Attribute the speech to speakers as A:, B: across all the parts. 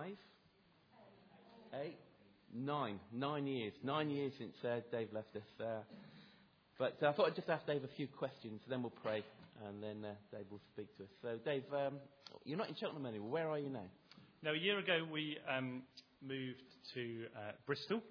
A: 5? 8? 9. 9 years. 9 years since Dave left us. But I thought I'd just ask Dave a few questions, then we'll pray, and then Dave will speak to us. So, Dave, you're not in Cheltenham anymore. Where are you now?
B: Now, a year ago, we moved to Bristol.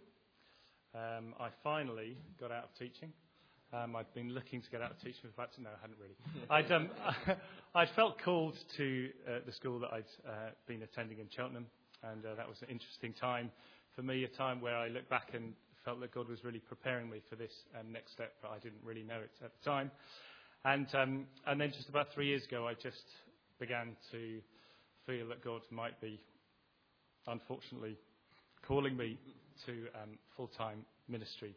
B: I finally got out of teaching. I'd been looking to get out of teaching for about... No, I hadn't really. I'd felt called to the school that I'd been attending in Cheltenham, and that was an interesting time for me, a time where I look back and felt that God was really preparing me for this next step, but I didn't really know it at the time. And then just about 3 years ago, I just began to feel that God might be, unfortunately, calling me to full-time ministry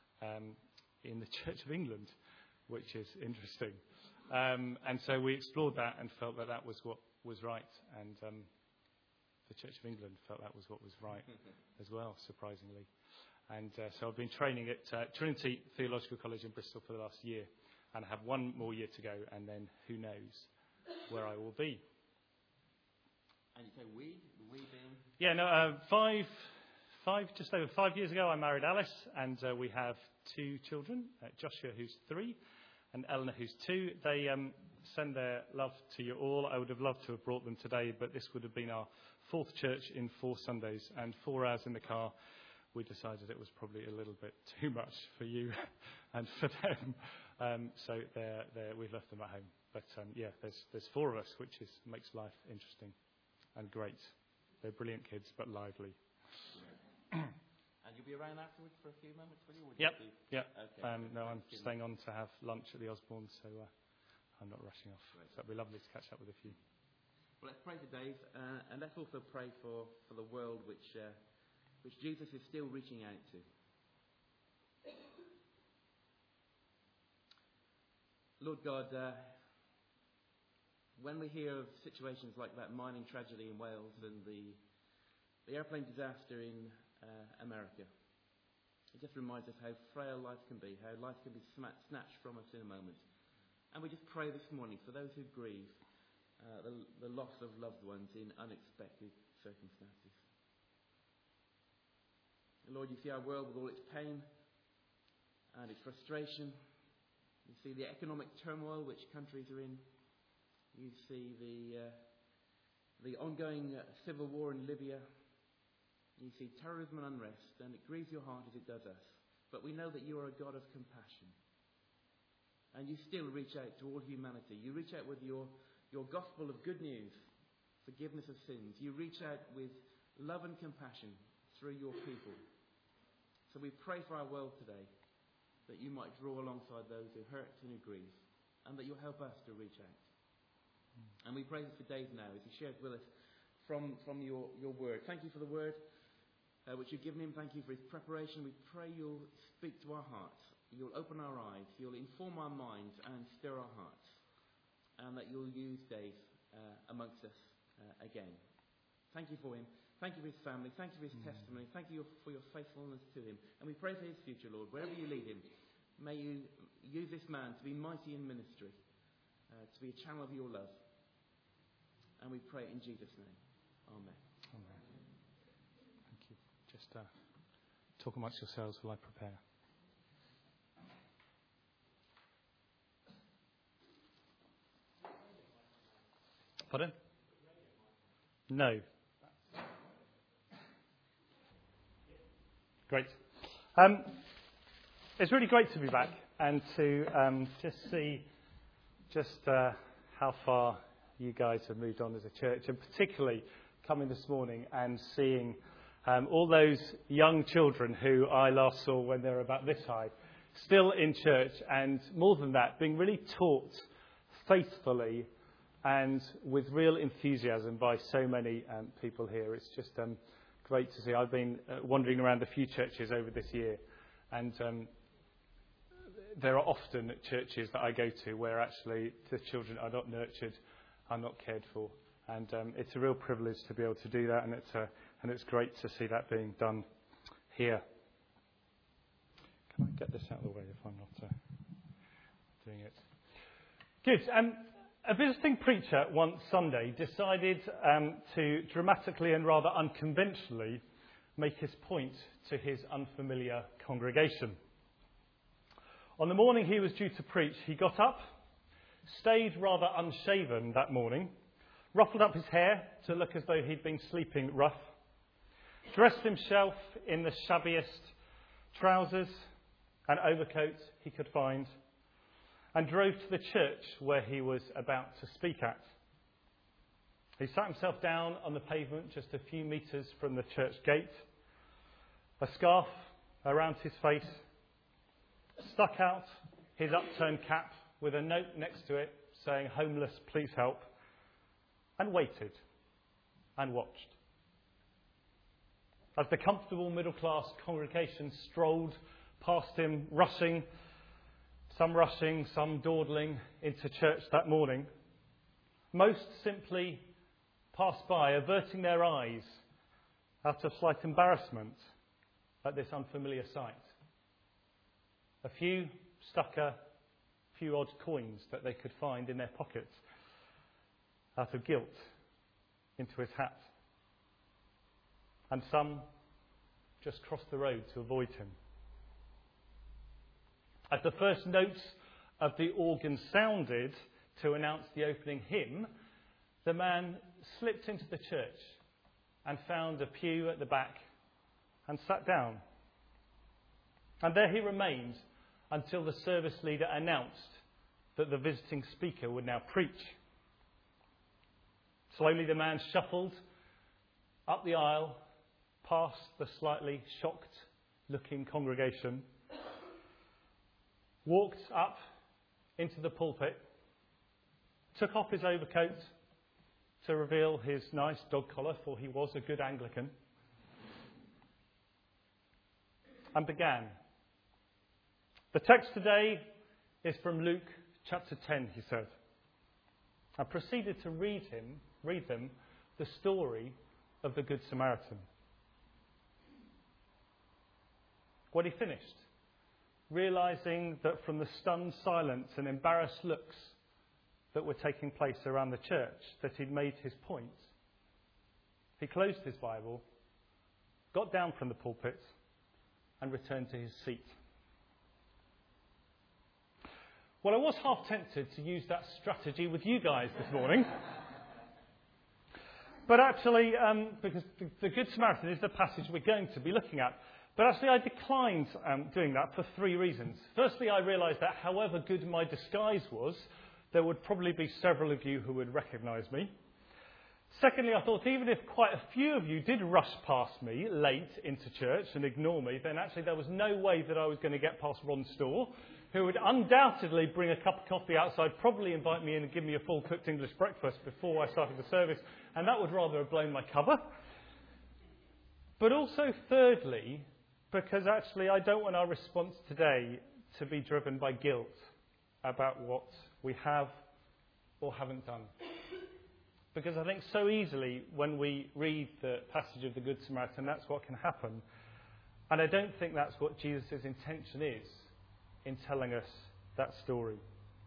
B: in the Church of England, which is interesting. And so we explored that and felt that that was what was right. And the Church of England felt that was what was right as well, surprisingly. And so I've been training at Trinity Theological College in Bristol for the last year, and I have one more year to go, and then who knows where I will be.
A: And you say we? The we being?
B: Yeah, no, just over 5 years ago, I married Alice, and we have 2 children, Joshua, who's 3, and Eleanor, who's 2. They send their love to you all. I would have loved to have brought them today, but this would have been our 4th church in 4 Sundays, and 4 hours in the car. We decided it was probably a little bit too much for you and for them. So we've left them at home. But yeah, there's 4 of us, which makes life interesting and great. They're brilliant kids, but lively.
A: And you'll be around afterwards for a few moments, will you?
B: Yep.
A: Okay.
B: No, I'm staying on to have lunch at the Osborne, so I'm not rushing off.
A: Great.
B: So it'll be lovely to catch up with a few.
A: Well, let's pray for Dave, and let's also pray for the world which Jesus is still reaching out to. Lord God, when we hear of situations like that mining tragedy in Wales and the airplane disaster in America, it just reminds us how frail life can be, how life can be snatched from us in a moment. And we just pray this morning for those who grieve the loss of loved ones in unexpected circumstances. Lord, you see our world with all its pain and its frustration. You see the economic turmoil which countries are in. You see the ongoing civil war in Libya. You see terrorism and unrest, and it grieves your heart as it does us. But we know that you are a God of compassion. And you still reach out to all humanity. You reach out with your gospel of good news, forgiveness of sins. You reach out with love and compassion through your people. So we pray for our world today, that you might draw alongside those who hurt and who grieve, and that you'll help us to reach out. And we pray for Dave now as he shares with us from your word. Thank you for the word which you've given him. Thank you for his preparation. We pray you'll speak to our hearts. You'll open our eyes. You'll inform our minds and stir our hearts. And that you'll use Dave amongst us again. Thank you for him. Thank you for his family. Thank you for his testimony. Thank you for your faithfulness to him. And we pray for his future, Lord. Wherever you lead him, may you use this man to be mighty in ministry, to be a channel of your love. And we pray in Jesus' name. Amen.
B: Amen. Thank you. Just talk amongst yourselves while I prepare. Pardon? No. Great. It's really great to be back and to just see how far you guys have moved on as a church, and particularly coming this morning and seeing all those young children who I last saw when they were about this high, still in church, and more than that, being really taught faithfully and with real enthusiasm by so many people here. It's just great to see. I've been wandering around a few churches over this year, and there are often churches that I go to where actually the children are not nurtured, are not cared for, and it's a real privilege to be able to do that, and it's great to see that being done here. Can I get this out of the way if I'm not doing it? Good. A visiting preacher one Sunday decided to dramatically and rather unconventionally make his point to his unfamiliar congregation. On the morning he was due to preach, he got up, stayed rather unshaven that morning, ruffled up his hair to look as though he'd been sleeping rough, dressed himself in the shabbiest trousers and overcoat he could find, and drove to the church where he was about to speak at. He sat himself down on the pavement just a few metres from the church gate, a scarf around his face, stuck out his upturned cap with a note next to it saying, "Homeless, please help," and waited and watched. As the comfortable middle-class congregation strolled past him, rushing, some dawdling into church that morning, most simply passed by, averting their eyes out of slight embarrassment at this unfamiliar sight. A few stuck a few odd coins that they could find in their pockets out of guilt into his hat. And some just crossed the road to avoid him. As the first notes of the organ sounded to announce the opening hymn, the man slipped into the church and found a pew at the back and sat down. And there he remained until the service leader announced that the visiting speaker would now preach. Slowly the man shuffled up the aisle, past the slightly shocked-looking congregation, walked up into the pulpit, took off his overcoat to reveal his nice dog collar, for he was a good Anglican, and began. The text today is from Luke chapter 10, he said. I proceeded to read them the story of the Good Samaritan. When he finished, realising that from the stunned silence and embarrassed looks that were taking place around the church, that he'd made his point, he closed his Bible, got down from the pulpit, and returned to his seat. Well, I was half tempted to use that strategy with you guys this morning. But actually, because the Good Samaritan is the passage we're going to be looking at. But actually, I declined doing that for three reasons. Firstly, I realised that however good my disguise was, there would probably be several of you who would recognise me. Secondly, I thought even if quite a few of you did rush past me late into church and ignore me, then actually there was no way that I was going to get past Ron Storr, who would undoubtedly bring a cup of coffee outside, probably invite me in and give me a full cooked English breakfast before I started the service, and that would rather have blown my cover. But also thirdly, because actually I don't want our response today to be driven by guilt about what we have or haven't done. Because I think so easily when we read the passage of the Good Samaritan, that's what can happen. And I don't think that's what Jesus' intention is in telling us that story.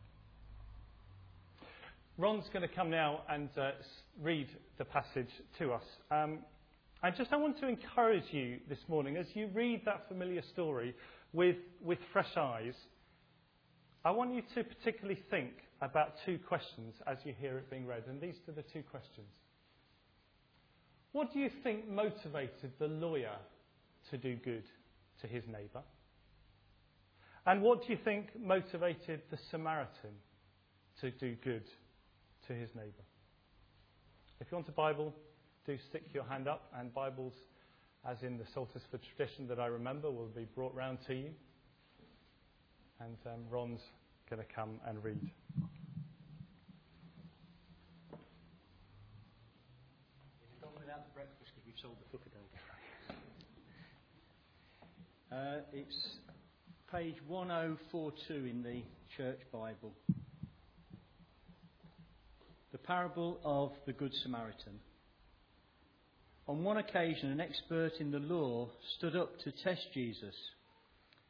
B: Ron's going to come now and read the passage to us. I want to encourage you this morning, as you read that familiar story with fresh eyes, I want you to particularly think about two questions as you hear it being read. And these are the two questions. What do you think motivated the lawyer to do good to his neighbour? And what do you think motivated the Samaritan to do good to his neighbour? If you want a Bible, do stick your hand up, and Bibles, as in the Saltersford tradition that I remember, will be brought round to you. And Ron's going to come and read.
C: You've gone without the breakfast because we've sold the book today. It's page 1042 in the Church Bible. The parable of the Good Samaritan. On one occasion, an expert in the law stood up to test Jesus.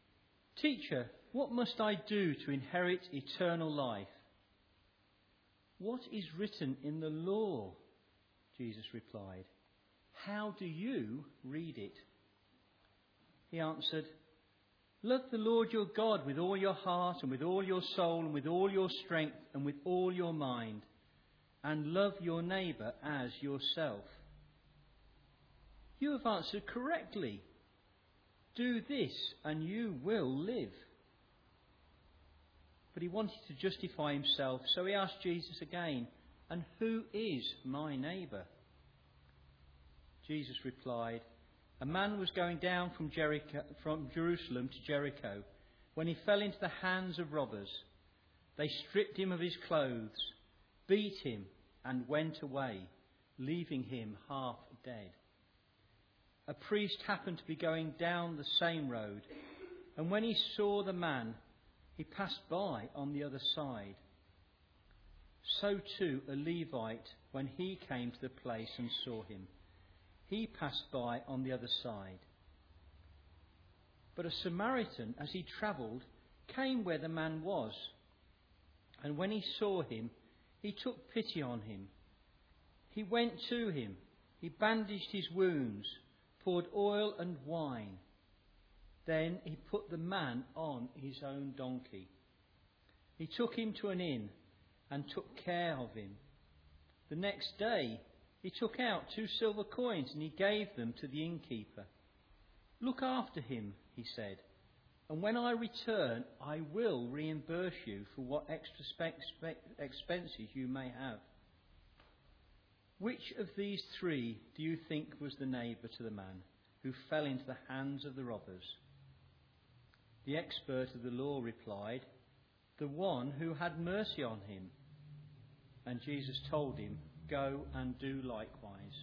C: "Teacher, what must I do to inherit eternal life?" "What is written in the law?" Jesus replied. "How do you read it?" He answered, "Love the Lord your God with all your heart and with all your soul and with all your strength and with all your mind, and love your neighbour as yourself." "You have answered correctly. Do this and you will live." But he wanted to justify himself, so he asked Jesus again, "And who is my neighbour?" Jesus replied, "A man was going down from Jerusalem to Jericho when he fell into the hands of robbers. They stripped him of his clothes, beat him, and went away, leaving him half dead. A priest happened to be going down the same road, and when he saw the man, he passed by on the other side. So too a Levite, when he came to the place and saw him, he passed by on the other side. But a Samaritan, as he travelled, came where the man was, and when he saw him, he took pity on him. He went to him, he bandaged his wounds, poured oil and wine. Then he put the man on his own donkey. He took him to an inn and took care of him. The next day he took out 2 silver coins and he gave them to the innkeeper. "Look after him," he said, "and when I return I will reimburse you for what extra expenses you may have." Which of these 3 do you think was the neighbour to the man who fell into the hands of the robbers? The expert of the law replied, "The one who had mercy on him." And Jesus told him, "Go and do likewise."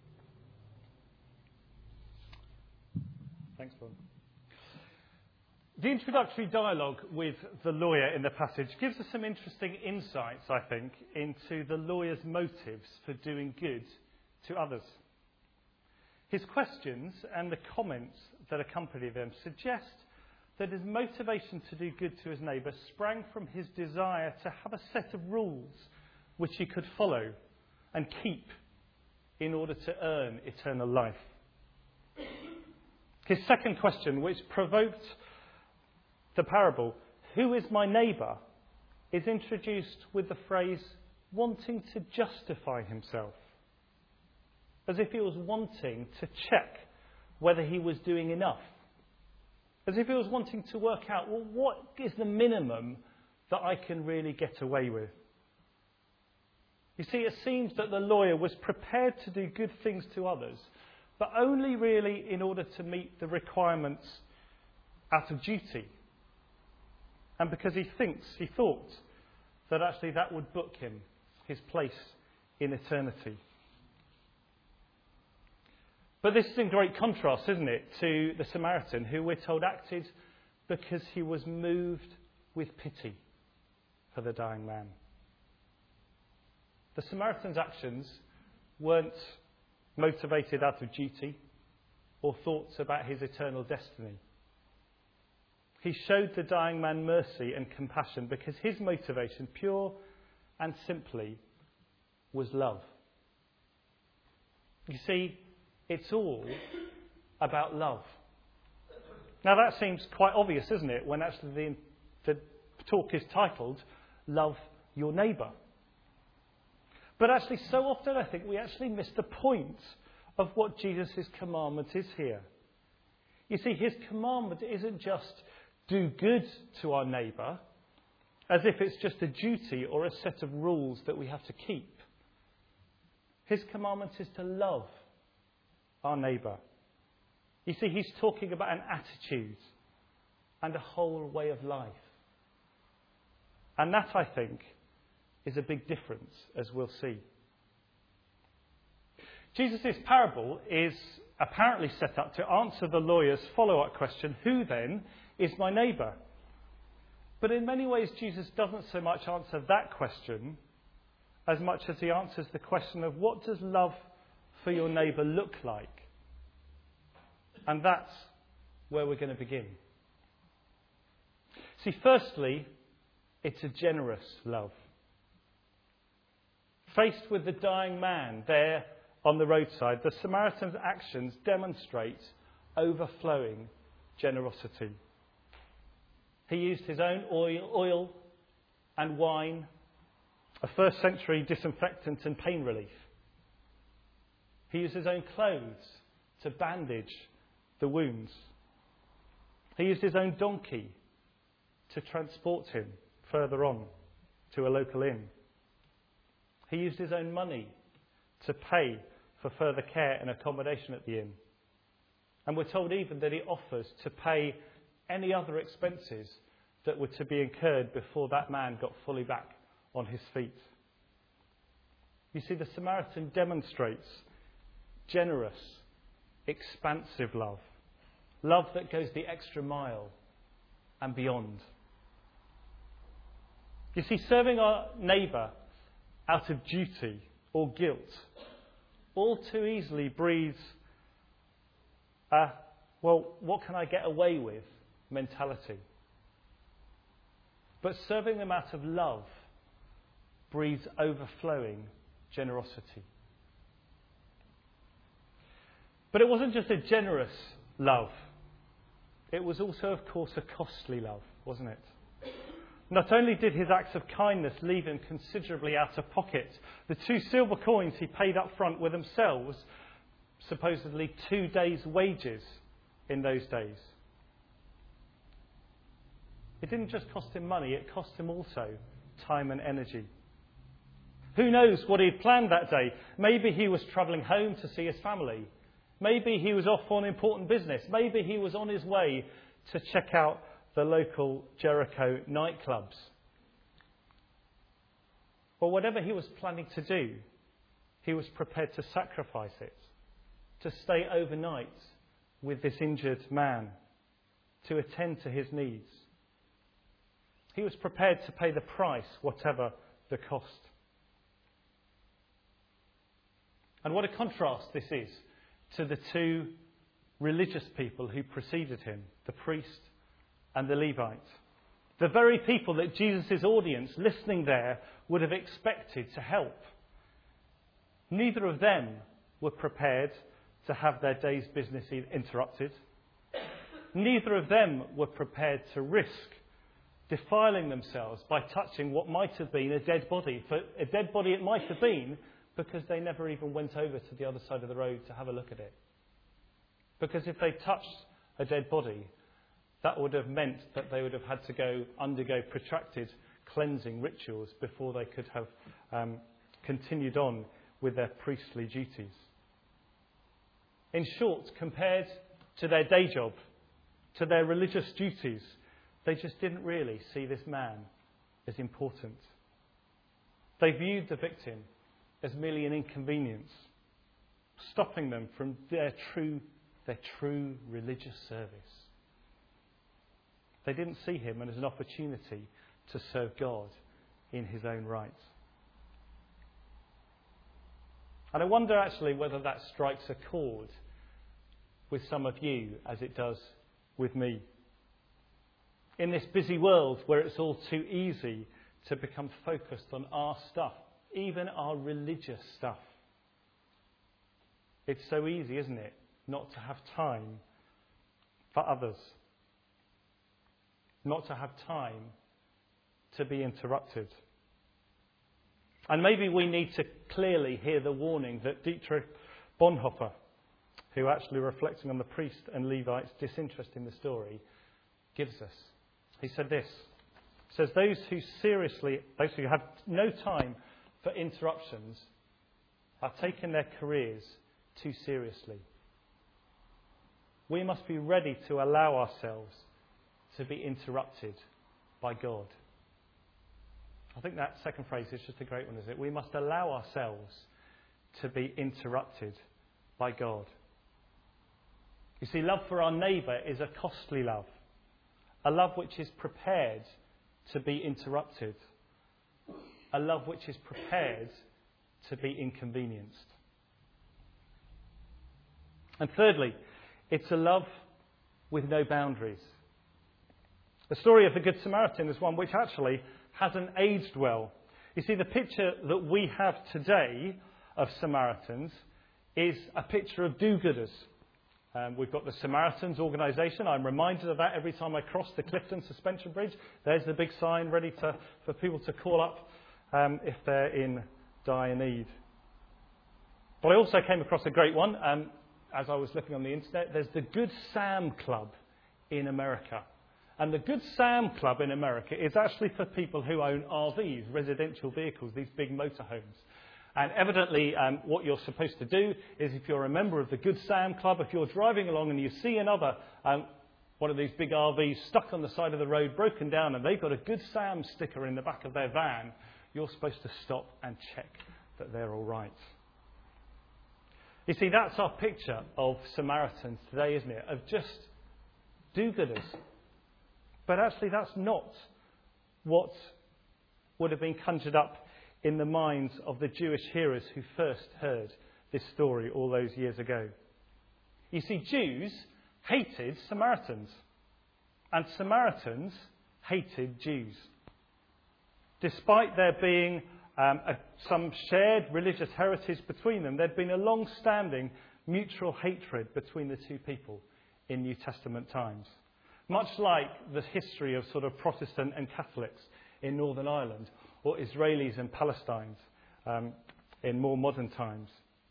B: Thanks, Paul. The introductory dialogue with the lawyer in the passage gives us some interesting insights, I think, into the lawyer's motives for doing good to others. His questions and the comments that accompany them suggest that his motivation to do good to his neighbour sprang from his desire to have a set of rules which he could follow and keep in order to earn eternal life. His second question, which provoked the parable, "Who is my neighbour?" is introduced with the phrase "wanting to justify himself," as if he was wanting to check whether he was doing enough, as if he was wanting to work out, well, what is the minimum that I can really get away with? You see, it seems that the lawyer was prepared to do good things to others, but only really in order to meet the requirements out of duty. And because he thought that actually that would book him his place in eternity. But this is in great contrast, isn't it, to the Samaritan, who we're told acted because he was moved with pity for the dying man. The Samaritan's actions weren't motivated out of duty or thoughts about his eternal destiny. He showed the dying man mercy and compassion because his motivation, pure and simply, was love. You see, it's all about love. Now that seems quite obvious, isn't it, when actually the talk is titled, "Love Your Neighbour." But actually so often I think we actually miss the point of what Jesus' commandment is here. You see, his commandment isn't just do good to our neighbour, as if it's just a duty or a set of rules that we have to keep. His commandment is to love our neighbour. You see, he's talking about an attitude and a whole way of life. And that, I think, is a big difference, as we'll see. Jesus' parable is apparently set up to answer the lawyer's follow-up question, "Who then is my neighbour?" But in many ways, Jesus doesn't so much answer that question as much as he answers the question of what does love for your neighbour look like? And that's where we're going to begin. See, firstly, it's a generous love. Faced with the dying man there on the roadside, the Samaritan's actions demonstrate overflowing generosity. He used his own oil and wine, a first century disinfectant and pain relief. He used his own clothes to bandage the wounds. He used his own donkey to transport him further on to a local inn. He used his own money to pay for further care and accommodation at the inn. And we're told even that he offers to pay any other expenses that were to be incurred before that man got fully back on his feet. You see, the Samaritan demonstrates generous, expansive love. Love that goes the extra mile and beyond. You see, serving our neighbour out of duty or guilt all too easily breeds what can I get away with mentality. But serving them out of love breeds overflowing generosity. But it wasn't just a generous love. It was also, of course, a costly love, wasn't it? Not only did his acts of kindness leave him considerably out of pocket, the 2 silver coins he paid up front were themselves supposedly 2 days' wages in those days. It didn't just cost him money, it cost him also time and energy. Who knows what he'd planned that day? Maybe he was travelling home to see his family. Maybe he was off on important business. Maybe he was on his way to check out the local Jericho nightclubs. Or whatever he was planning to do, he was prepared to sacrifice it, to stay overnight with this injured man, to attend to his needs. He was prepared to pay the price, whatever the cost. And what a contrast this is to the 2 religious people who preceded him, the priest and the Levite. The very people that Jesus' audience listening there would have expected to help. Neither of them were prepared to have their day's business interrupted. Neither of them were prepared to risk defiling themselves by touching what might have been a dead body. For a dead body it might have been, because they never even went over to the other side of the road to have a look at it. Because if they touched a dead body, that would have meant that they would have had to undergo protracted cleansing rituals before they could have continued on with their priestly duties. In short, compared to their day job, to their religious duties, they just didn't really see this man as important. They viewed the victim as merely an inconvenience, stopping them from their true religious service. They didn't see him as an opportunity to serve God in his own right. And I wonder actually whether that strikes a chord with some of you as it does with me. In this busy world where it's all too easy to become focused on our stuff, even our religious stuff. It's so easy, isn't it, not to have time for others. Not to have time to be interrupted. And maybe we need to clearly hear the warning that Dietrich Bonhoeffer, who actually reflecting on the priest and Levite's disinterest in the story, gives us. He said this. He says, those who have no time for interruptions are taking their careers too seriously. We must be ready to allow ourselves to be interrupted by God. I think that second phrase is just a great one, isn't it? We must allow ourselves to be interrupted by God. You see, love for our neighbour is a costly love. A love which is prepared to be interrupted. A love which is prepared to be inconvenienced. And thirdly, it's a love with no boundaries. The story of the Good Samaritan is one which actually hasn't aged well. You see, the picture that we have today of Samaritans is a picture of do-gooders. We've got the Samaritans organisation. I'm reminded of that every time I cross the Clifton Suspension Bridge. There's the big sign ready for people to call up if they're in dire need. But I also came across a great one as I was looking on the internet. There's the Good Sam Club in America. And the Good Sam Club in America is actually for people who own RVs, residential vehicles, these big motorhomes. And evidently, what you're supposed to do is, if you're a member of the Good Sam Club, if you're driving along and you see another one of these big RVs stuck on the side of the road, broken down, and they've got a Good Sam sticker in the back of their van, you're supposed to stop and check that they're all right. You see, that's our picture of Samaritans today, isn't it? Of just do-gooders. But actually, that's not what would have been conjured up in the minds of the Jewish hearers who first heard this story all those years ago. You see, Jews hated Samaritans, and Samaritans hated Jews. Despite there being some shared religious heritage between them, there'd been a long-standing mutual hatred between the two people in New Testament times. Much like the history of sort of Protestant and Catholics in Northern Ireland, or Israelis and Palestinians in more modern times.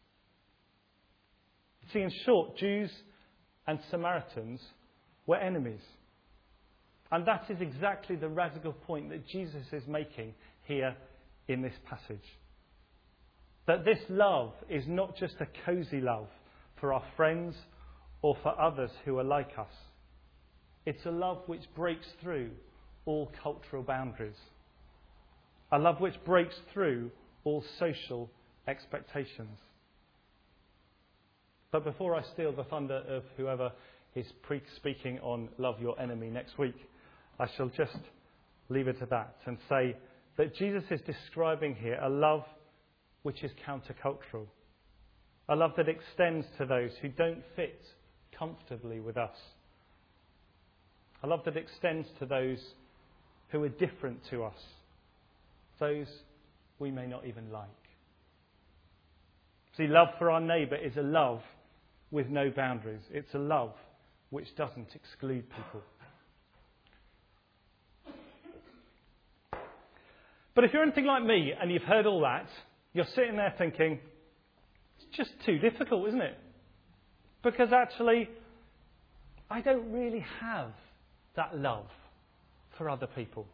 B: See, in short, Jews and Samaritans were enemies. And that is exactly the radical point that Jesus is making here in this passage. That this love is not just a cosy love for our friends or for others who are like us. It's a love which breaks through all cultural boundaries. A love which breaks through all social expectations. But before I steal the thunder of whoever is speaking on Love Your Enemy next week, I shall just leave it at that and say that Jesus is describing here a love which is countercultural. A love that extends to those who don't fit comfortably with us. A love that extends to those who are different to us. Those we may not even like. See, love for our neighbour is a love with no boundaries. It's a love which doesn't exclude people. But if you're anything like me and you've heard all that, you're sitting there thinking, it's just too difficult, isn't it? Because actually, I don't really have that love for other people.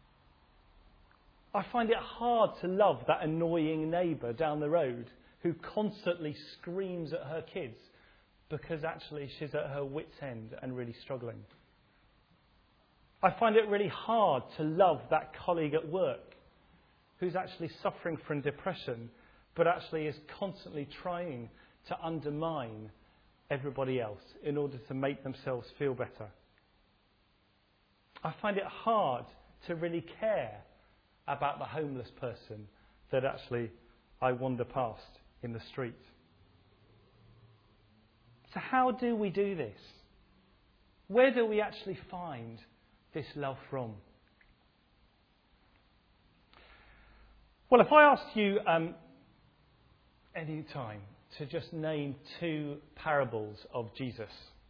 B: I find it hard to love that annoying neighbour down the road who constantly screams at her kids because actually she's at her wit's end and really struggling. I find it really hard to love that colleague at work who's actually suffering from depression but actually is constantly trying to undermine everybody else in order to make themselves feel better. I find it hard to really care about the homeless person that actually I wander past in the street. So how do we do this? Where do we actually find this love from? Well, if I asked you any time to just name two parables of Jesus,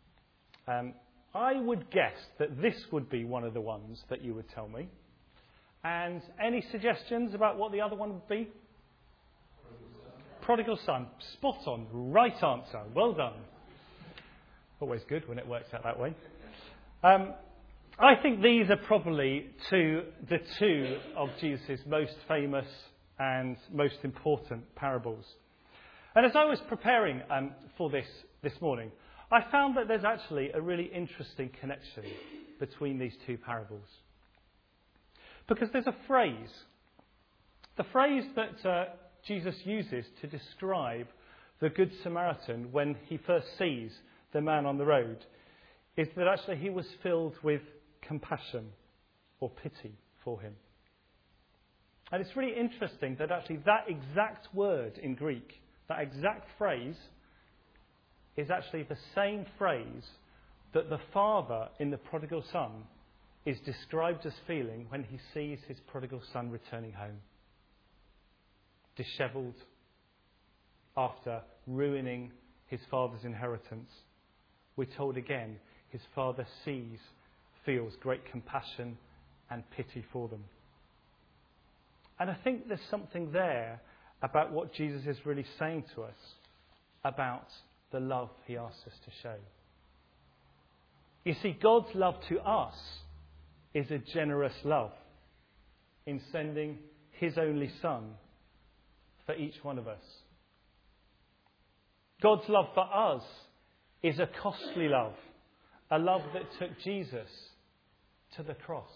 B: I would guess that this would be one of the ones that you would tell me. And any suggestions about what the other one would be? Prodigal son. Spot on. Right answer. Well done. Always good when it works out that way. I think these are probably the two of Jesus' most famous and most important parables. And as I was preparing for this morning, I found that there's actually a really interesting connection between these two parables. Because there's a phrase. The phrase that Jesus uses to describe the Good Samaritan when he first sees the man on the road is that actually he was filled with compassion or pity for him. And it's really interesting that actually that exact word in Greek, that exact phrase, is actually the same phrase that the father in the prodigal son is described as feeling when he sees his prodigal son returning home. dishevelled, after ruining his father's inheritance, we're told again his father feels great compassion and pity for them. And I think there's something there about what Jesus is really saying to us about the love he asks us to show. You see, God's love to us is a generous love in sending his only Son for each one of us. God's love for us is a costly love, a love that took Jesus to the cross.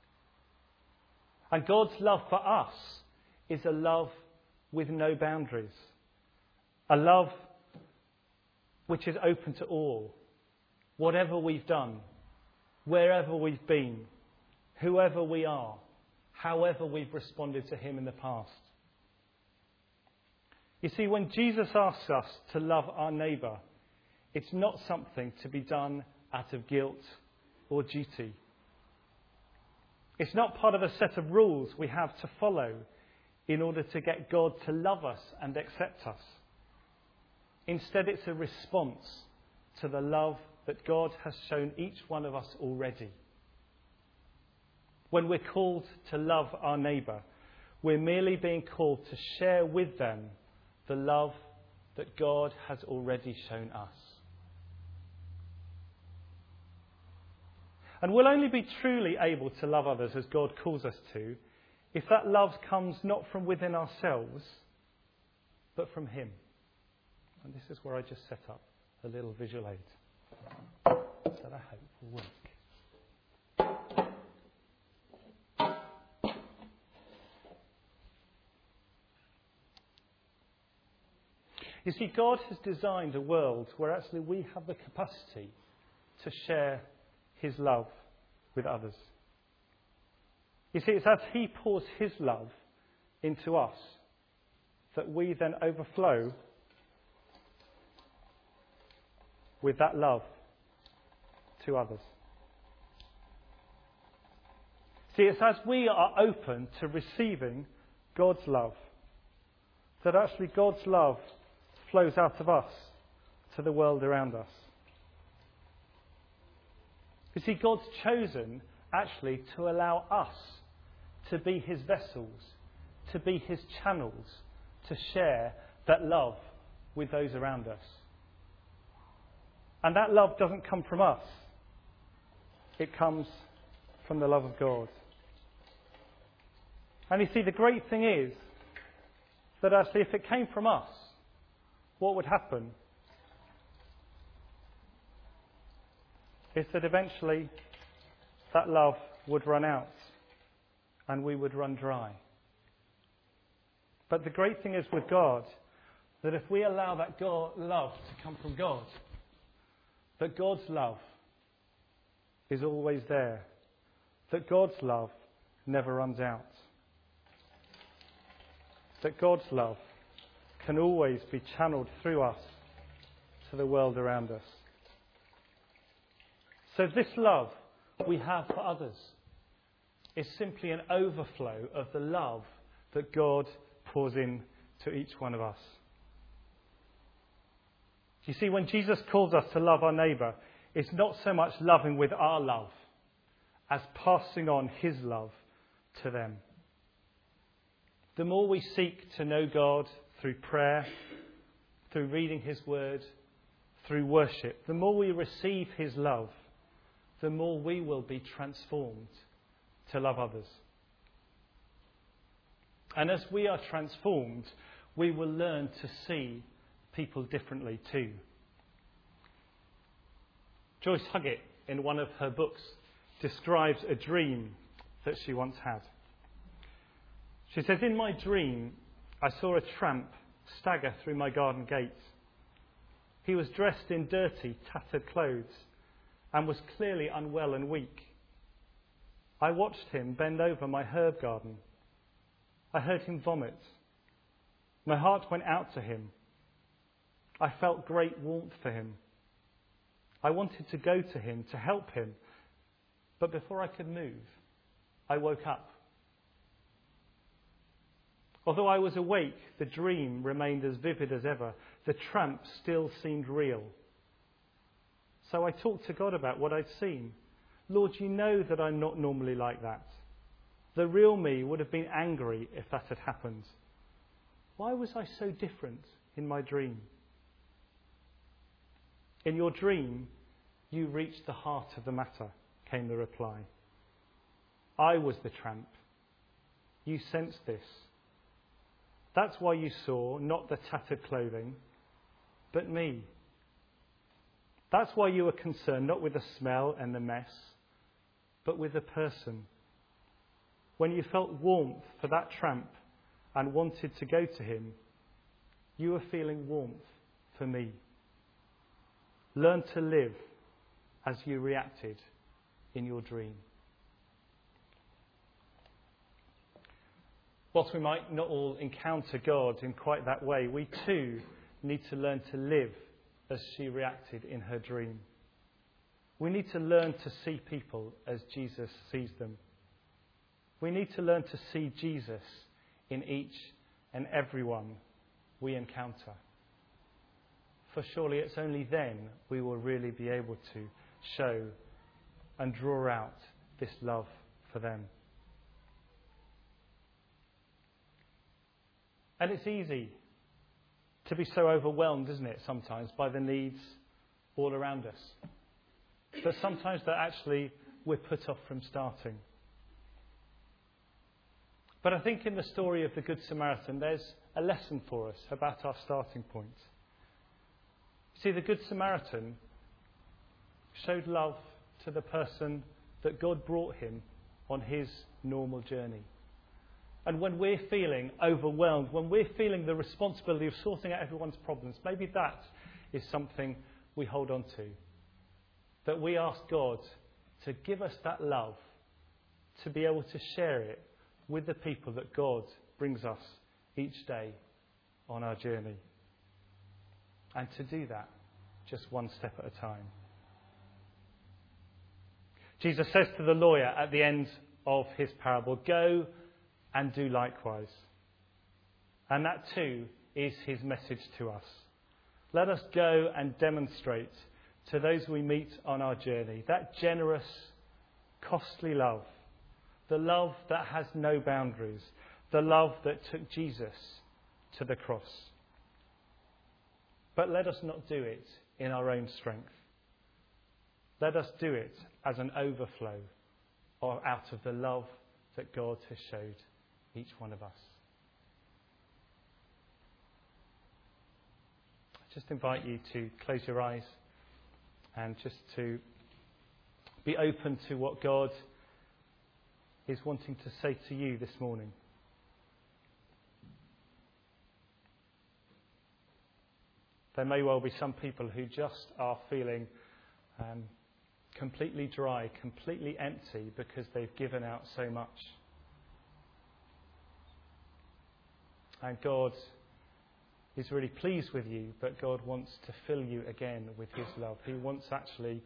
B: And God's love for us is a love with no boundaries, a love which is open to all, whatever we've done, wherever we've been, whoever we are, however we've responded to him in the past. You see, when Jesus asks us to love our neighbour, it's not something to be done out of guilt or duty. It's not part of a set of rules we have to follow in order to get God to love us and accept us. Instead, it's a response to the love that God has shown each one of us already. When we're called to love our neighbour, we're merely being called to share with them the love that God has already shown us. And we'll only be truly able to love others as God calls us to if that love comes not from within ourselves, but from him. And this is where I just set up a little visual aid that I hope will work. You see, God has designed a world where actually we have the capacity to share his love with others. You see, it's as he pours his love into us that we then overflow with that love to others. See, it's as we are open to receiving God's love that actually God's love flows out of us to the world around us. You see, God's chosen actually to allow us to be his vessels, to be his channels, to share that love with those around us. And that love doesn't come from us. It comes from the love of God. And you see, the great thing is that actually if it came from us, what would happen is that eventually that love would run out and we would run dry. But the great thing is with God, that if we allow that love to come from God, that God's love is always there, that God's love never runs out, that God's love can always be channeled through us to the world around us. So this love we have for others is simply an overflow of the love that God pours in to each one of us. You see, when Jesus calls us to love our neighbour, it's not so much loving with our love as passing on his love to them. The more we seek to know God through prayer, through reading his word, through worship, the more we receive his love, the more we will be transformed to love others. And as we are transformed, we will learn to see people differently too. Joyce Huggett, in one of her books, describes a dream that she once had. She says, "In my dream, I saw a tramp stagger through my garden gate. He was dressed in dirty, tattered clothes and was clearly unwell and weak. I watched him bend over my herb garden. I heard him vomit. My heart went out to him. I felt great warmth for him. I wanted to go to him to help him, but before I could move, I woke up. Although I was awake, the dream remained as vivid as ever. The tramp still seemed real. So I talked to God about what I'd seen. Lord, you know that I'm not normally like that. The real me would have been angry if that had happened. Why was I so different in my dream? In your dream, you reached the heart of the matter, came the reply. I was the tramp. You sensed this. That's why you saw not the tattered clothing, but me. That's why you were concerned not with the smell and the mess, but with the person. When you felt warmth for that tramp and wanted to go to him, you were feeling warmth for me. Learn to live as you reacted in your dream. Whilst we might not all encounter God in quite that way, we too need to learn to live as she reacted in her dream. We need to learn to see people as Jesus sees them. We need to learn to see Jesus in each and every one we encounter. For surely it's only then we will really be able to show and draw out this love for them. And it's easy to be so overwhelmed, isn't it, sometimes, by the needs all around us. But sometimes that actually we're put off from starting. But I think in the story of the Good Samaritan, there's a lesson for us about our starting point. See, the Good Samaritan showed love to the person that God brought him on his normal journey. And when we're feeling overwhelmed, when we're feeling the responsibility of sorting out everyone's problems, maybe that is something we hold on to. That we ask God to give us that love, to be able to share it with the people that God brings us each day on our journey. And to do that just one step at a time. Jesus says to the lawyer at the end of his parable, go and do likewise. And that too is his message to us. Let us go and demonstrate to those we meet on our journey that generous, costly love, the love that has no boundaries, the love that took Jesus to the cross. But let us not do it in our own strength. Let us do it as an overflow or out of the love that God has showed each one of us. I just invite you to close your eyes and just to be open to what God is wanting to say to you this morning. There may well be some people who just are feeling completely dry, completely empty because they've given out so much. And God is really pleased with you, but God wants to fill you again with his love. He wants actually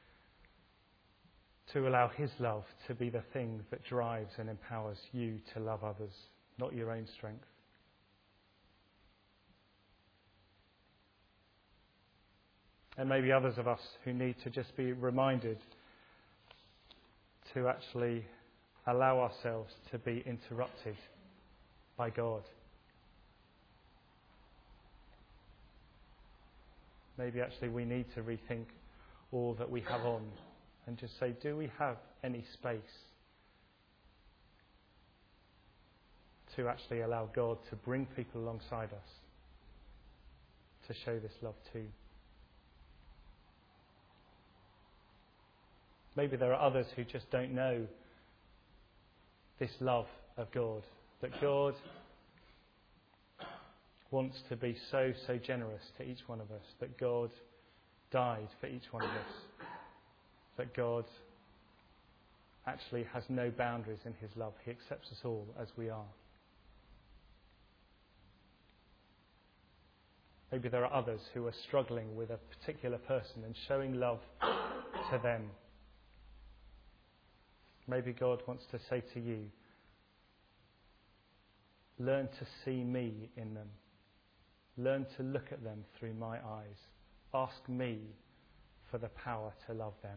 B: to allow his love to be the thing that drives and empowers you to love others, not your own strength. And maybe others of us who need to just be reminded to actually allow ourselves to be interrupted by God. Maybe actually we need to rethink all that we have on and just say, do we have any space to actually allow God to bring people alongside us to show this love too? Maybe there are others who just don't know this love of God, that God wants to be so generous to each one of us, that God died for each one of us, that God actually has no boundaries in his love. He accepts us all as we are. Maybe there are others who are struggling with a particular person and showing love to them. Maybe God wants to say to you, Learn to see me in them. Learn to look at them through my eyes. Ask me for the power to love them.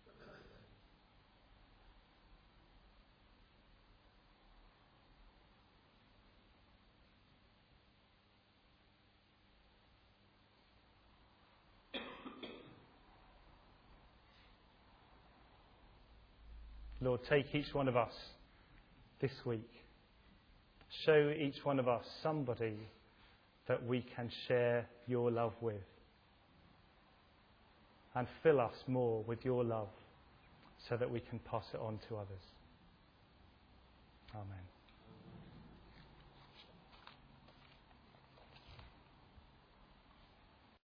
B: Lord, take each one of us this week. Show each one of us somebody that we can share your love with. And fill us more with your love so that we can pass it on to others. Amen.